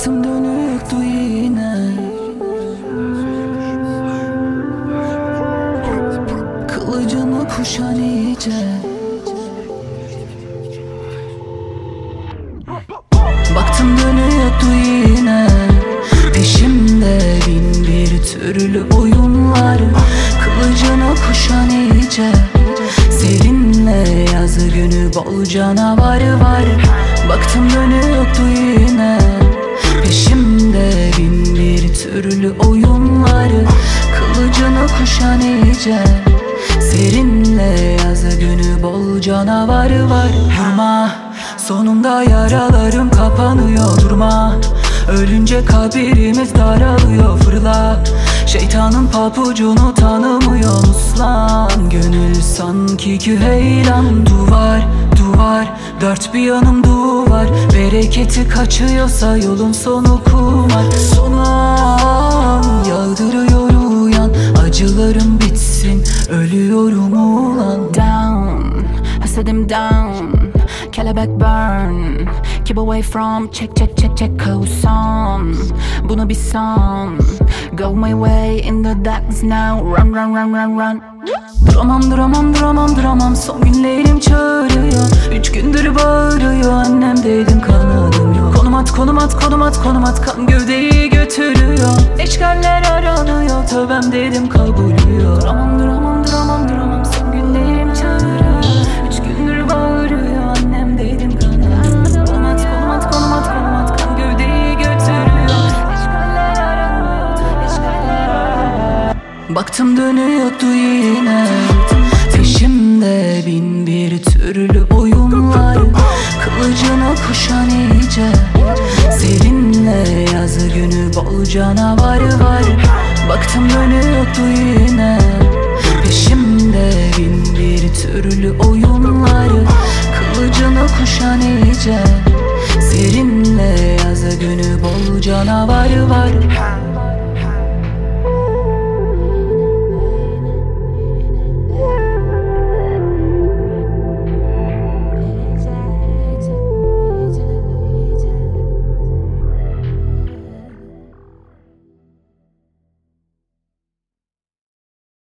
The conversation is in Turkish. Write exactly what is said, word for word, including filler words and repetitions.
Baktım dönüktü yine, kılıcını kuşan iyice. Baktım dönüyordu yine, peşimde bin bir türlü oyunlar. Kılıcını kuşan iyice, serinle yazı günü bol canavarı var. Baktım dönüyordu yine, peşimde bin bir türlü oyunlar. Kılıcını kuşan iyice, serinle yazı günü bol canavarı var. Durma, sonunda yaralarım kapanıyor. Durma, ölünce kabirimiz daralıyor. Fırla, şeytanın papucunu tanımıyor. Uslan, gönül sanki küheylan. Duvar, duvar, dört bir yanım duvar. Bereketi kaçıyorsa yolun sonu kumar. Son an yağdırıyor uyan, acılarım bitsin, ölüyorum ulan. Down, hasedim down, kelebek burn. Keep away from, check check check check kovsam. Bunu bir san. Go my way in the darkness now. Run run run run run. Duramam duramam duramam duramam, son günlerim çağırıyor. Üç gündür bağırıyor, annem dedim kanadım yok. Konum at konum at konum at konum at, kan gövdeyi götürüyor. Eşkaller aranıyor, tövbem dedim kabul yok. Duramam duramam duramam duramam, son günlerim çağırıyor. Üç gündür bağırıyor, annem dedim kanadım. Konum at konum at konum at konum at, kan gövdeyi götürüyor. Eşkaller aranıyor, eşkaller aranıyor. Baktım dönüyordu yine, peşimde bin bir türlü oyunlar. Kılıcını kuşan iyice, serinle yazı günü bol canavarı var. Baktım dönüyordu yine, peşimde bin bir türlü oyunlar. Kılıcını kuşan iyice, serinle yazı günü bol canavar.